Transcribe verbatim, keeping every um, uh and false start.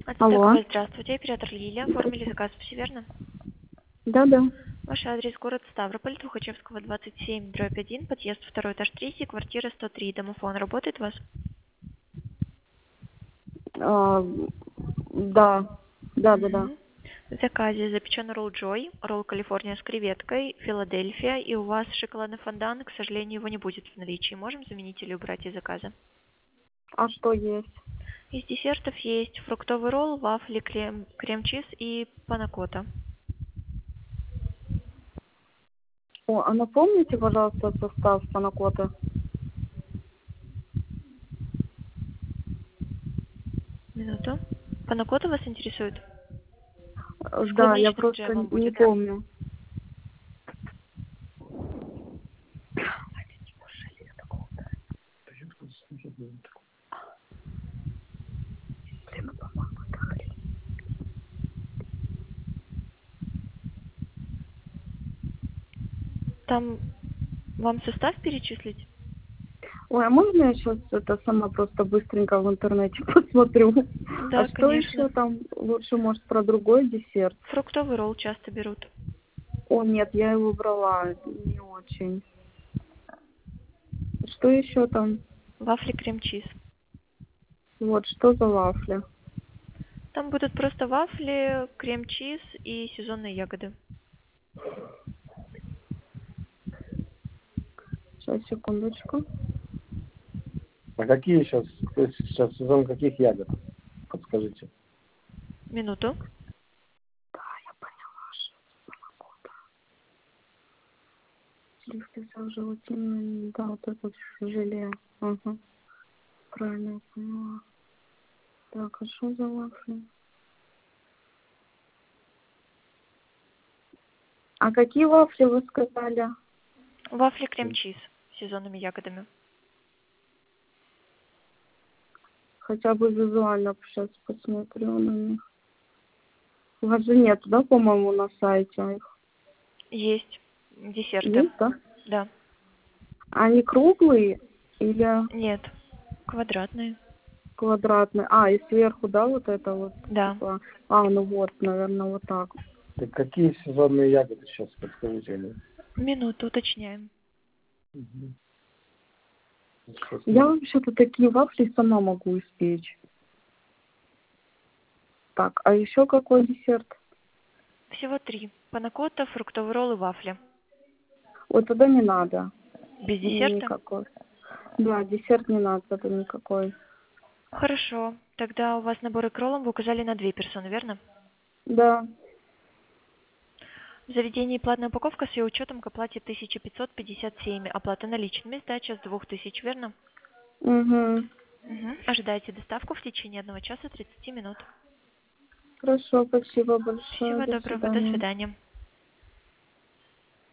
Алло. ТКВ, здравствуйте, оператор Лилия. Оформили заказ, все верно? Да-да. Ваш адрес город Ставрополь, Тухачевского, двадцать семь, дробь один, подъезд второй этаж третий, квартира сто три. Домофон работает у вас? А, да. Да-да-да. Мгм. В заказе запечен ролл Джой, ролл Калифорния с креветкой, Филадельфия, и у вас шоколадный фондан, к сожалению, его не будет в наличии. Можем заменить или убрать из заказа? А что есть? Из десертов есть фруктовый ролл, вафли, крем, крем-чиз и панакота. О, а напомните, пожалуйста, состав панакоты. Минуту. Панакота вас интересует? Э, С Да, я клубничным просто джемом не будет. помню. Там вам состав перечислить? Ой, а можно я сейчас это сама просто быстренько в интернете посмотрю? А Да, что конечно. еще там? Лучше, может, про другой десерт? Фруктовый ролл часто берут. О, нет, я его брала. Не очень. Что еще там? Вафли крем-чиз. Вот, что за вафли? Там будут просто вафли, крем-чиз и сезонные ягоды. Сейчас, секундочку. А какие сейчас, то есть сейчас сезон каких ягод? Подскажите. Минуту. Да, я поняла, что панакота. Сливки с желатином, да, вот это вот желе. Ага, правильно я поняла. Так, а что за вафли? А какие вафли вы сказали? Вафли крем-чиз с сезонными ягодами. Хотя бы визуально сейчас посмотрю на них. У вас же нет, да, по-моему, на сайте их? Есть десерты. Есть, да? Да. Они круглые или Нет. Квадратные. квадратные? А, и сверху, да, вот это вот, Да. типа... А, ну вот, наверное, вот так. Так какие сезонные ягоды сейчас, подскажите мне? Минуту, уточняем. Мгм. Сейчас Я мы- вообще-то такие вафли сама могу испечь. Так, а еще какой десерт? Всего три. Панакота, фруктовый ролл и вафли. Вот тогда не надо. Без десерта? Никакой. Да, десерт не надо тогда никакой. Хорошо. Тогда у вас наборы к роллам вы указали на две персоны, верно? Да. В заведении платная упаковка с ее учетом к оплате тысяча пятьсот пятьдесят семь. Оплата наличными, сдача с двух тысяч, верно? Угу. Угу. Ожидайте доставку в течение одного часа тридцати минут. Хорошо, спасибо большое. Всего До доброго, до свидания. свидания.